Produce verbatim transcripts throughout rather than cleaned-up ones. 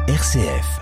R C F.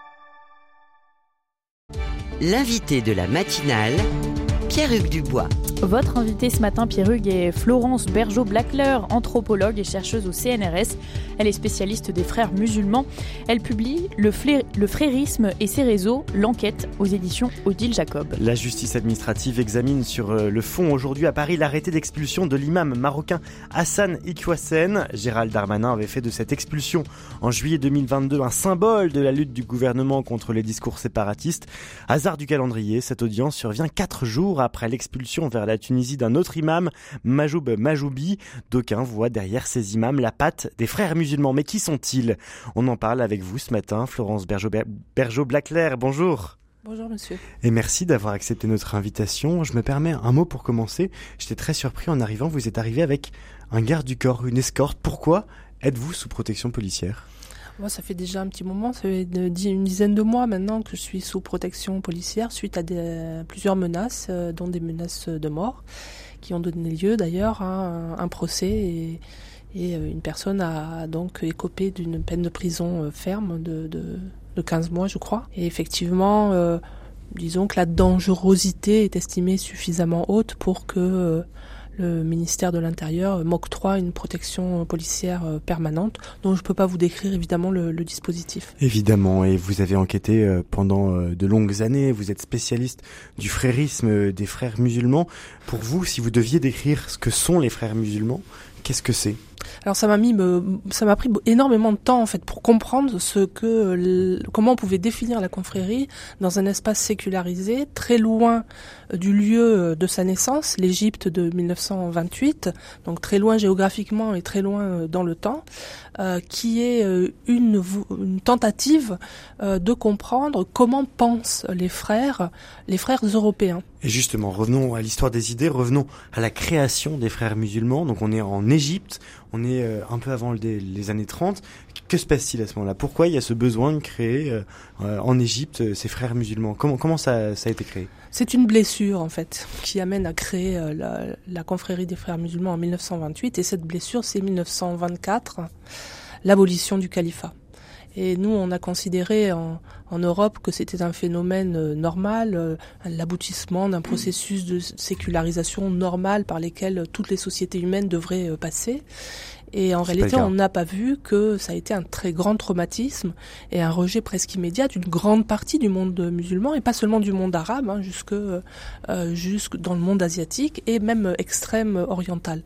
L'invité de la matinale, Pierre-Hugues Dubois. Votre invitée ce matin, Pierre-Hugues, est Florence Bergeau-Blackler, anthropologue et chercheuse au C N R S. Elle est spécialiste des frères musulmans. Elle publie Le, flé- le frérisme et ses réseaux, l'enquête aux éditions Odile Jacob. La justice administrative examine sur le fond aujourd'hui à Paris l'arrêté d'expulsion de l'imam marocain Hassan Iquiouassen. Gérald Darmanin avait fait de cette expulsion en juillet deux mille vingt-deux un symbole de la lutte du gouvernement contre les discours séparatistes. Hasard du calendrier, cette audience survient quatre jours après l'expulsion vers la Tunisie d'un autre imam, Majoub Majoubi. D'aucuns voient derrière ces imams la patte des frères musulmans. Mais qui sont-ils ? On en parle avec vous ce matin, Florence Bergeau-Blackler. Bonjour. Bonjour monsieur. Et merci d'avoir accepté notre invitation. Je me permets un mot pour commencer. J'étais très surpris en arrivant. Vous êtes arrivé avec un garde du corps, une escorte. Pourquoi êtes-vous sous protection policière ? Moi, ça fait déjà un petit moment, ça fait une dizaine de mois maintenant que je suis sous protection policière suite à des, plusieurs menaces, euh, dont des menaces de mort, qui ont donné lieu d'ailleurs à un, un procès et, et une personne a donc écopé d'une peine de prison ferme de, de, de quinze mois, je crois. Et effectivement, euh, disons que la dangerosité est estimée suffisamment haute pour que euh, le ministère de l'Intérieur m'octroie une protection policière permanente, dont je ne peux pas vous décrire évidemment le, le dispositif. Évidemment, et vous avez enquêté pendant de longues années, vous êtes spécialiste du frérisme des frères musulmans. Pour vous, si vous deviez décrire ce que sont les frères musulmans, qu'est-ce que c'est ? Alors ça m'a mis, ça m'a pris énormément de temps en fait pour comprendre ce que, comment on pouvait définir la confrérie dans un espace sécularisé, très loin du lieu de sa naissance, l'Égypte de mille neuf cent vingt-huit, donc très loin géographiquement et très loin dans le temps, euh, qui est une, une tentative euh, de comprendre comment pensent les frères, les frères européens. Et justement, revenons à l'histoire des idées, revenons à la création des frères musulmans. Donc on est en Égypte, on est euh, un peu avant les, les années trente. Que se passe-t-il à ce moment-là ? Pourquoi il y a ce besoin de créer euh, euh, en Égypte euh, ces frères musulmans ? Comment, comment ça, ça a été créé ? C'est une blessure en fait qui amène à créer euh, la, la confrérie des frères musulmans en mille neuf cent vingt-huit. Et cette blessure, c'est mille neuf cent vingt-quatre, l'abolition du califat. Et nous, on a considéré en, en Europe que c'était un phénomène euh, normal, euh, l'aboutissement d'un processus de sécularisation normal par lesquels toutes les sociétés humaines devraient euh, passer. Et en réalité, on n'a pas vu que ça a été un très grand traumatisme et un rejet presque immédiat d'une grande partie du monde musulman, et pas seulement du monde arabe, hein, jusque, euh, jusque dans le monde asiatique et même extrême oriental.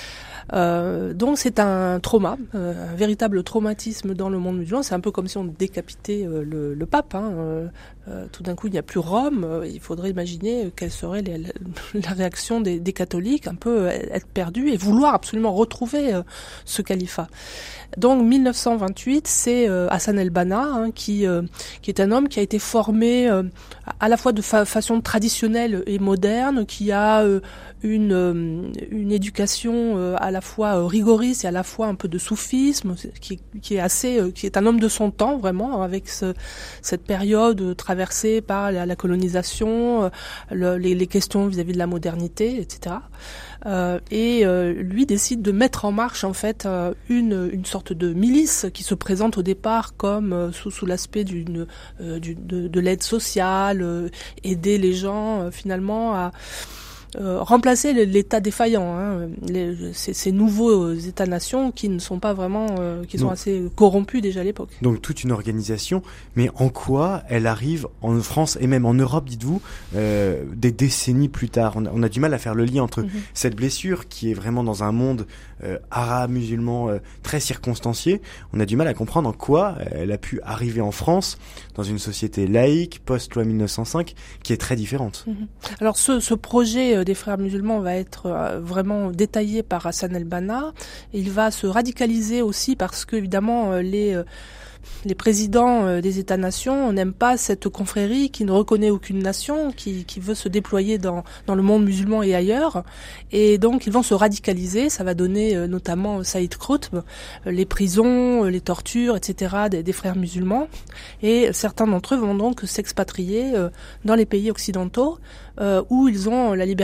Euh, donc c'est un trauma, euh, un véritable traumatisme dans le monde musulman. C'est un peu comme si on décapitait euh, le, le pape. Hein. Euh, euh, tout d'un coup, il n'y a plus Rome. Euh, il faudrait imaginer quelle serait les, la, la réaction des, des catholiques, un peu être perdus et vouloir absolument retrouver euh, ce califat. Donc mille neuf cent vingt-huit, c'est euh, Hassan el-Banna hein, qui euh, qui est un homme qui a été formé euh, à la fois de fa- façon traditionnelle et moderne, qui a euh, une euh, une éducation euh, à la fois euh, rigoriste et à la fois un peu de soufisme, qui qui est assez euh, qui est un homme de son temps vraiment, avec ce, cette période traversée par la, la colonisation, euh, le, les, les questions vis-à-vis de la modernité, et cetera. Euh, et euh, lui décide de mettre en marche en fait euh, une une sorte de milice qui se présente au départ comme euh, sous sous l'aspect d'une euh, du, de, de l'aide sociale, euh, aider les gens euh, finalement à Euh, remplacer l'État défaillant, hein, les, ces, ces nouveaux États-nations qui ne sont pas vraiment, euh, qui sont Donc, assez corrompus déjà à l'époque. Donc toute une organisation, mais en quoi elle arrive en France et même en Europe, dites-vous, euh, des décennies plus tard ? On a, on a du mal à faire le lien entre mm-hmm. cette blessure qui est vraiment dans un monde euh, arabe, musulman, euh, très circonstancié. On a du mal à comprendre en quoi elle a pu arriver en France, dans une société laïque, post-loi mille neuf cent cinq, qui est très différente. Mm-hmm. Alors ce, ce projet des frères musulmans va être vraiment détaillé par Hassan el-Banna. Et il va se radicaliser aussi parce que, évidemment, les les présidents des États-nations n'aiment pas cette confrérie qui ne reconnaît aucune nation, qui, qui veut se déployer dans, dans le monde musulman et ailleurs. Et donc, ils vont se radicaliser. Ça va donner euh, notamment Saïd Qutb, les prisons, les tortures, et cetera des, des frères musulmans. Et certains d'entre eux vont donc s'expatrier euh, dans les pays occidentaux euh, où ils ont la liberté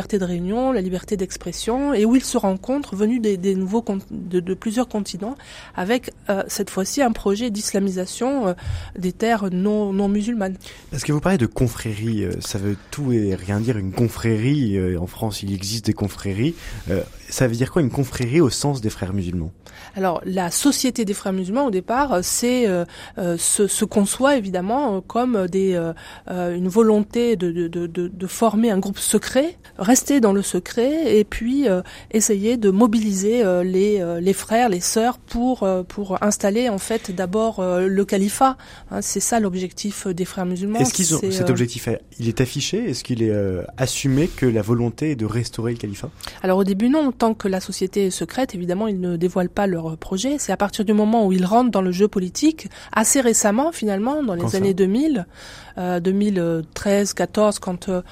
liberté de réunion, la liberté d'expression, et où ils se rencontrent venus des, des nouveaux de, de plusieurs continents, avec euh, cette fois-ci un projet d'islamisation euh, des terres non non musulmanes. Parce que vous parlez de confrérie, euh, ça veut tout et rien dire. Une confrérie, euh, en France il existe des confréries, euh, ça veut dire quoi une confrérie au sens des frères musulmans? Alors la société des frères musulmans au départ, c'est euh, euh, se, se conçoit évidemment comme des euh, euh, une volonté de, de, de, de former un groupe secret, rester dans le secret et puis euh, essayer de mobiliser euh, les euh, les frères, les sœurs pour euh, pour installer en fait d'abord euh, le califat. Hein, c'est ça l'objectif des frères musulmans. Est-ce qu'ils ont c'est, cet euh... objectif, il est affiché? Est-ce qu'il est euh, assumé que la volonté est de restaurer le califat? Alors au début non, tant que la société est secrète, évidemment ils ne dévoilent pas leur projet. C'est à partir du moment où ils rentrent dans le jeu politique, assez récemment finalement, dans les quand années ça deux mille, euh, deux mille treize quatorze, quand euh,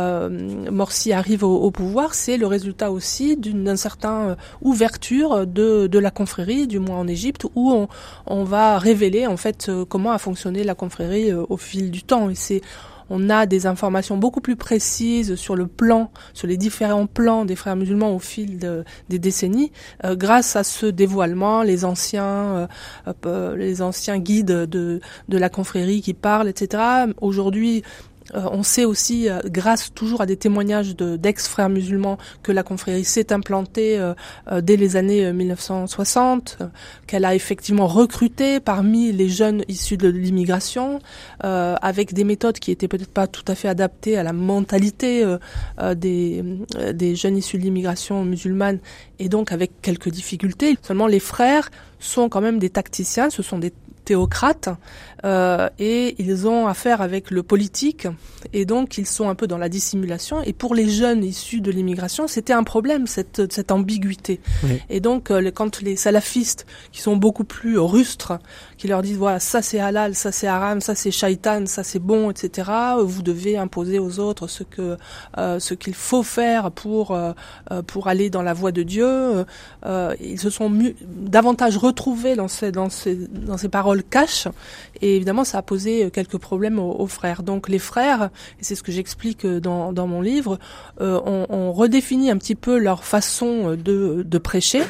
euh, Morsi arrive au, au pouvoir, c'est le résultat aussi d'une d'un certain euh, ouverture de de la confrérie, du moins en Égypte, où on on va révéler en fait euh, comment a fonctionné la confrérie euh, au fil du temps. Et c'est on a des informations beaucoup plus précises sur le plan, sur les différents plans des frères musulmans au fil de, des décennies, euh, grâce à ce dévoilement, les anciens, euh, euh, les anciens guides de, de la confrérie qui parlent, et cetera. Aujourd'hui, Euh, on sait aussi, euh, grâce toujours à des témoignages de, d'ex-frères musulmans, que la confrérie s'est implantée euh, euh, dès les années euh, mille neuf cent soixante, euh, qu'elle a effectivement recruté parmi les jeunes issus de l'immigration, euh, avec des méthodes qui étaient peut-être pas tout à fait adaptées à la mentalité euh, euh, des, euh, des jeunes issus de l'immigration musulmane, et donc avec quelques difficultés. Seulement les frères sont quand même des tacticiens, ce sont des théocrates, euh, et ils ont affaire avec le politique, et donc ils sont un peu dans la dissimulation. Et pour les jeunes issus de l'immigration, c'était un problème, cette, cette ambiguïté. Oui. Et donc euh, quand les salafistes, qui sont beaucoup plus rustres, qui leur disent voilà, ça c'est halal, ça c'est haram, ça c'est shaitan, ça c'est bon, et cetera. Vous devez imposer aux autres ce que euh, ce qu'il faut faire pour euh, pour aller dans la voie de Dieu. Euh, ils se sont mu- davantage retrouvés dans ces dans ces dans ces paroles cash, et évidemment ça a posé quelques problèmes aux, aux frères. Donc les frères, et c'est ce que j'explique dans dans mon livre, euh, on, on redéfinit un petit peu leur façon de de prêcher.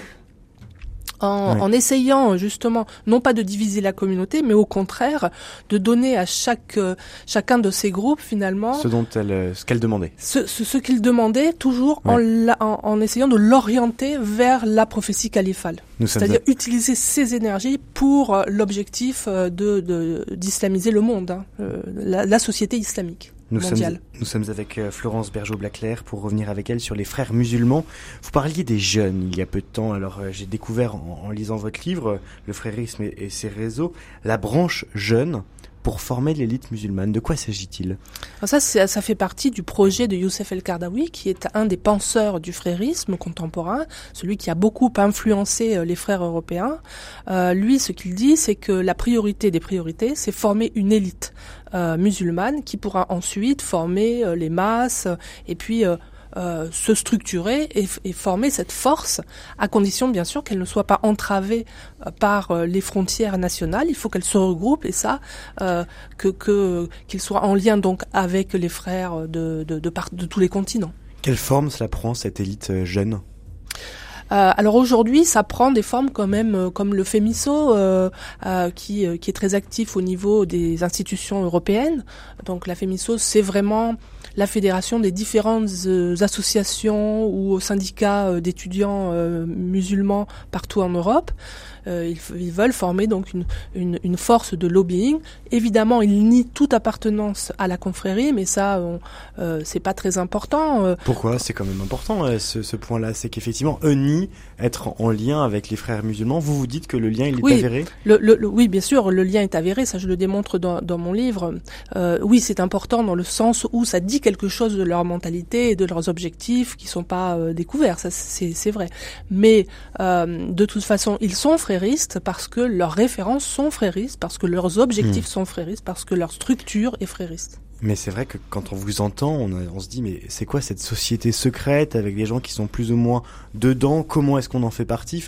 En, oui. en essayant justement, non pas de diviser la communauté, mais au contraire de donner à chaque euh, chacun de ces groupes finalement ce dont elle, ce qu'elle demandait, ce, ce, ce qu'il demandait, toujours oui. en, la, en, en essayant de l'orienter vers la prophétie califale. Nous C'est-à-dire à... utiliser ses énergies pour euh, l'objectif euh, de, de d'islamiser le monde, hein, euh, la, la société islamique. Nous sommes, nous sommes avec Florence Bergeaud-Blaclair pour revenir avec elle sur les frères musulmans. Vous parliez des jeunes il y a peu de temps. Alors euh, j'ai découvert en, en lisant votre livre, Le frérisme et, et ses réseaux, la branche jeune pour former l'élite musulmane. De quoi s'agit-il ? Alors ça, c'est, ça fait partie du projet de Youssef El-Qaradawi, qui est un des penseurs du frérisme contemporain, celui qui a beaucoup influencé les frères européens. Euh, lui, ce qu'il dit, c'est que la priorité des priorités, c'est former une élite euh, musulmane qui pourra ensuite former euh, les masses et puis euh, Euh, se structurer et, et former cette force, à condition bien sûr qu'elle ne soit pas entravée euh, par euh, les frontières nationales. Il faut qu'elle se regroupe, et ça, euh, que, que qu'il soit en lien donc avec les frères de de, de, part, de tous les continents. Quelle forme cela prend, cette élite jeune ? Euh, alors aujourd'hui, ça prend des formes quand même euh, comme le FEMISO, euh, euh, qui, euh, qui est très actif au niveau des institutions européennes. Donc la FEMISO, c'est vraiment la fédération des différentes euh, associations ou syndicats euh, d'étudiants euh, musulmans partout en Europe. Euh, ils, ils veulent former donc une, une, une force de lobbying. Évidemment, ils nient toute appartenance à la confrérie, mais ça, on, euh, c'est pas très important. Euh, Pourquoi ? C'est quand même important euh, ce, ce point-là, c'est qu'effectivement, eux nient être en lien avec les frères musulmans. Vous vous dites que le lien il est oui, avéré ? le, le, le, Oui, bien sûr, le lien est avéré. Ça, je le démontre dans, dans mon livre. Euh, oui, c'est important dans le sens où ça dit quelque chose de leur mentalité et de leurs objectifs qui sont pas euh, découverts. Ça, c'est, c'est vrai. Mais euh, de toute façon, ils sont fréristes parce que leurs références sont fréristes, parce que leurs objectifs mmh. sont fréristes, parce que leur structure est frériste. Mais c'est vrai que quand on vous entend, on, a, on se dit mais c'est quoi cette société secrète avec des gens qui sont plus ou moins dedans ? Comment est-ce qu'on en fait partie ? Enfin,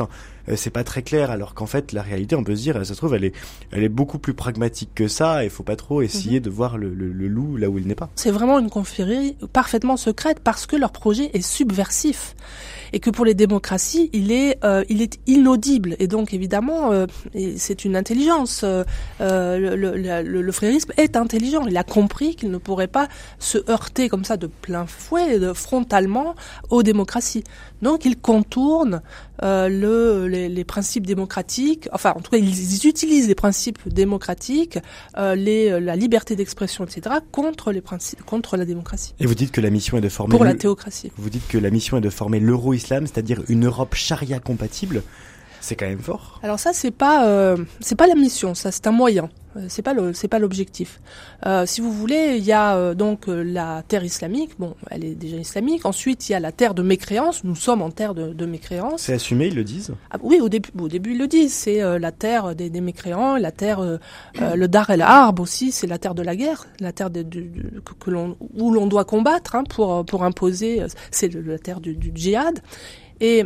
euh, c'est pas très clair, alors qu'en fait, la réalité, on peut se dire, ça se trouve, elle est, elle est beaucoup plus pragmatique que ça, et il faut pas trop essayer mmh. de voir le, le, le loup là où il n'est pas. C'est vraiment une confrérie parfaitement secrète parce que leur projet est subversif. Et que pour les démocraties, il est, euh, il est inaudible. Et donc, évidemment, euh, et c'est une intelligence. Euh, le, le, le, le frérisme est intelligent. Il a compris qu'il ne pourrait pas se heurter comme ça de plein fouet, de, frontalement, aux démocraties. Donc, il contourne euh, le, les, les principes démocratiques. Enfin, en tout cas, ils, ils utilisent les principes démocratiques, euh, les, la liberté d'expression, et cetera, contre les principes, contre la démocratie. Et vous dites que la mission est de former pour le... la théocratie. Vous dites que la mission est de former l'euro-islam, c'est-à-dire une Europe charia compatible. C'est quand même fort. Alors ça, c'est pas, euh, c'est pas la mission, ça, c'est un moyen. C'est pas le, c'est pas l'objectif. Euh, si vous voulez, il y a euh, donc euh, la terre islamique. Bon, elle est déjà islamique. Ensuite, il y a la terre de mécréance. Nous sommes en terre de, de mécréance. C'est assumé, ils le disent. Ah, oui, au début, au début ils le disent. C'est euh, la terre des, des mécréants, la terre, euh, euh, le Dar el Harb aussi. C'est la terre de la guerre, la terre de, de, de, que, que l'on, où l'on doit combattre hein, pour pour imposer. C'est le, la terre du, du djihad. Et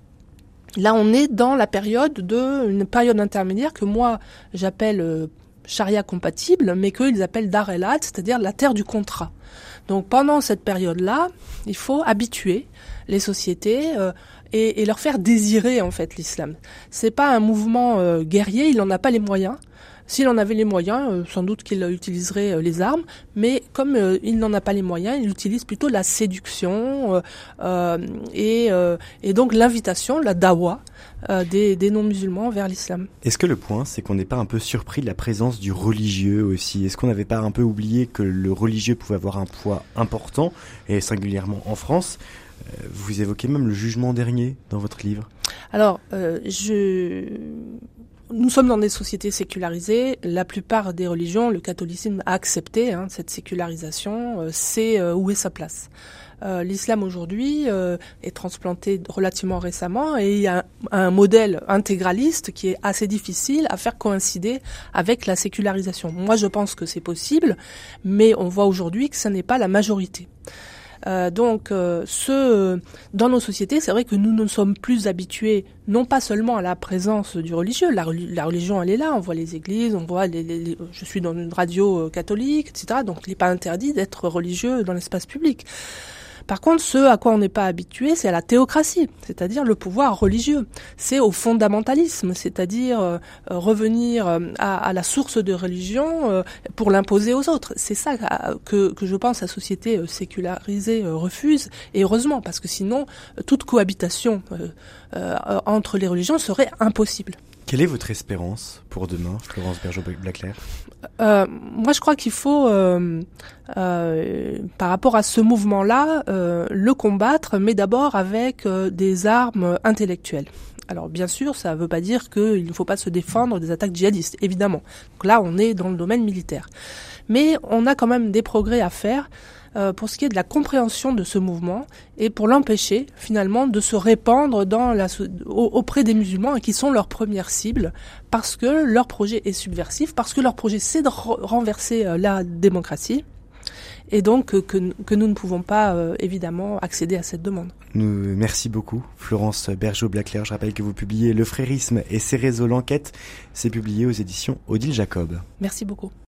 là, on est dans la période de une période intermédiaire que moi j'appelle euh, charia compatible, mais qu'eux ils appellent Dar el Had, c'est-à-dire la terre du contrat. Donc pendant cette période-là, il faut habituer les sociétés euh, et, et leur faire désirer en fait l'islam. C'est pas un mouvement euh, guerrier, il n'en a pas les moyens. S'il en avait les moyens, euh, sans doute qu'il utiliserait euh, les armes, mais comme euh, il n'en a pas les moyens, il utilise plutôt la séduction euh, euh, et, euh, et donc l'invitation, la dawa euh, des, des non-musulmans vers l'islam. Est-ce que le point, c'est qu'on n'est pas un peu surpris de la présence du religieux aussi ? Est-ce qu'on n'avait pas un peu oublié que le religieux pouvait avoir un poids important, et singulièrement en France ? Vous évoquez même le jugement dernier dans votre livre. Alors, euh, je... Nous sommes dans des sociétés sécularisées. La plupart des religions, le catholicisme a accepté hein, cette sécularisation. Euh, c'est euh, où est sa place. Euh, l'islam aujourd'hui euh, est transplanté relativement récemment et il y a un, un modèle intégraliste qui est assez difficile à faire coïncider avec la sécularisation. Moi, je pense que c'est possible, mais on voit aujourd'hui que ça n'est pas la majorité. Euh, donc, euh, ce, dans nos sociétés, c'est vrai que nous ne sommes plus habitués, non pas seulement à la présence du religieux. La, la religion, elle est là. On voit les églises, on voit les, les, les je suis dans une radio catholique, et cetera. Donc, il n'est pas interdit d'être religieux dans l'espace public. Par contre, ce à quoi on n'est pas habitué, c'est à la théocratie, c'est-à-dire le pouvoir religieux. C'est au fondamentalisme, c'est-à-dire euh, revenir à, à la source de religion euh, pour l'imposer aux autres. C'est ça que, que je pense la société sécularisée euh, refuse, et heureusement, parce que sinon, toute cohabitation euh, euh, entre les religions serait impossible. Quelle est votre espérance pour demain, Florence Bergeaud-Blaclair ? euh, Moi, je crois qu'il faut, euh, euh, par rapport à ce mouvement-là, euh, le combattre, mais d'abord avec euh, des armes intellectuelles. Alors, bien sûr, ça ne veut pas dire qu'il ne faut pas se défendre des attaques djihadistes, évidemment. Donc là, on est dans le domaine militaire. Mais on a quand même des progrès à faire Euh, pour ce qui est de la compréhension de ce mouvement et pour l'empêcher finalement de se répandre dans la, auprès des musulmans qui sont leur première cible parce que leur projet est subversif, parce que leur projet c'est de renverser euh, la démocratie et donc euh, que, que nous ne pouvons pas euh, évidemment accéder à cette demande. Nous, merci beaucoup Florence Bergeaud-Blaclair. Je rappelle que vous publiez Le Frérisme et ses réseaux, l'enquête. C'est publié aux éditions Odile Jacob. Merci beaucoup.